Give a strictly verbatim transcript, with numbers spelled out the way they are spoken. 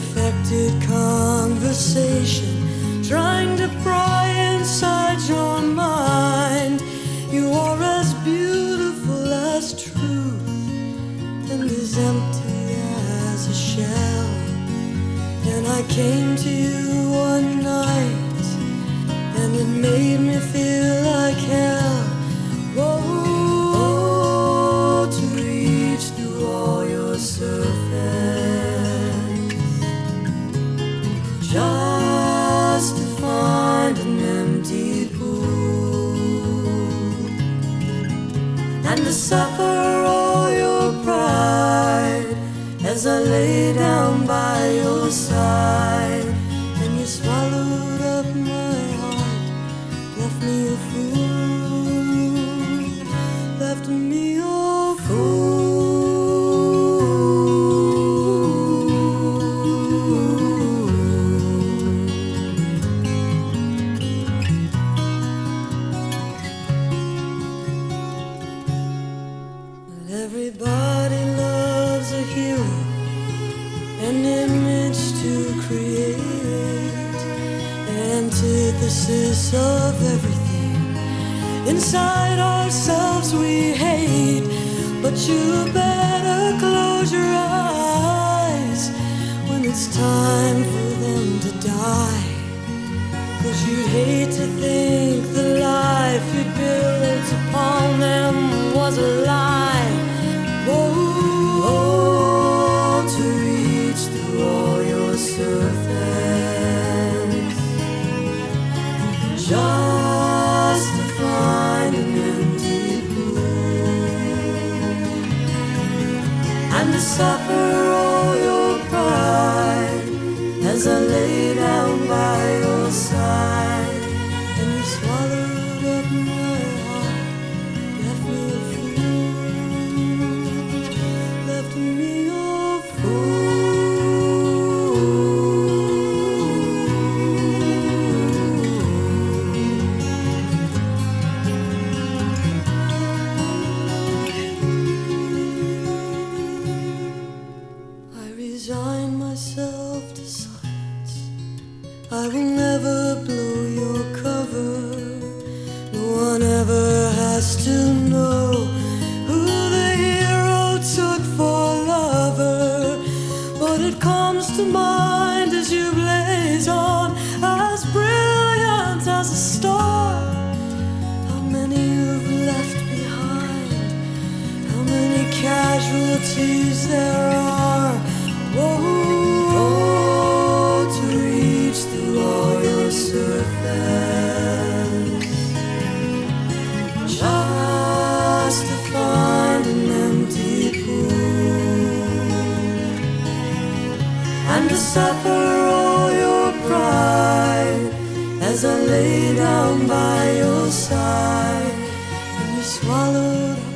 infected conversation, trying to pry inside your mind. You are as beautiful as truth and as empty as a shell. And I came to you one night, and it made me feel like hell. Whoa, oh, to reach through all your surface, just to find an empty pool, and to suffer all your pride as I lay down by your side. And you swallowed up my heart, left me a fool, left me a fool. Everybody loves a hero, an image to create, antithesis of everything inside ourselves we hate. But you better close your eyes when it's time for them to die, 'cause you'd hate to think the life you built upon them was a lie. Whoa, oh, to reach through all your surface, just to find an empty pool, and to suffer all your pride as I lay down by your side. And you swallowed up my heart, left me a fool, left me a fool. I resign myself to silence. I will never blow your cover. No one ever has to know who the hero took for lover. But it comes to mind as you blaze on, as brilliant as a star. How many you've left behind, how many casualties there are. Whoa, oh, to reach through all your surface, just to find an empty pool, and to suffer all your pride as I lay down by your side. And you swallowed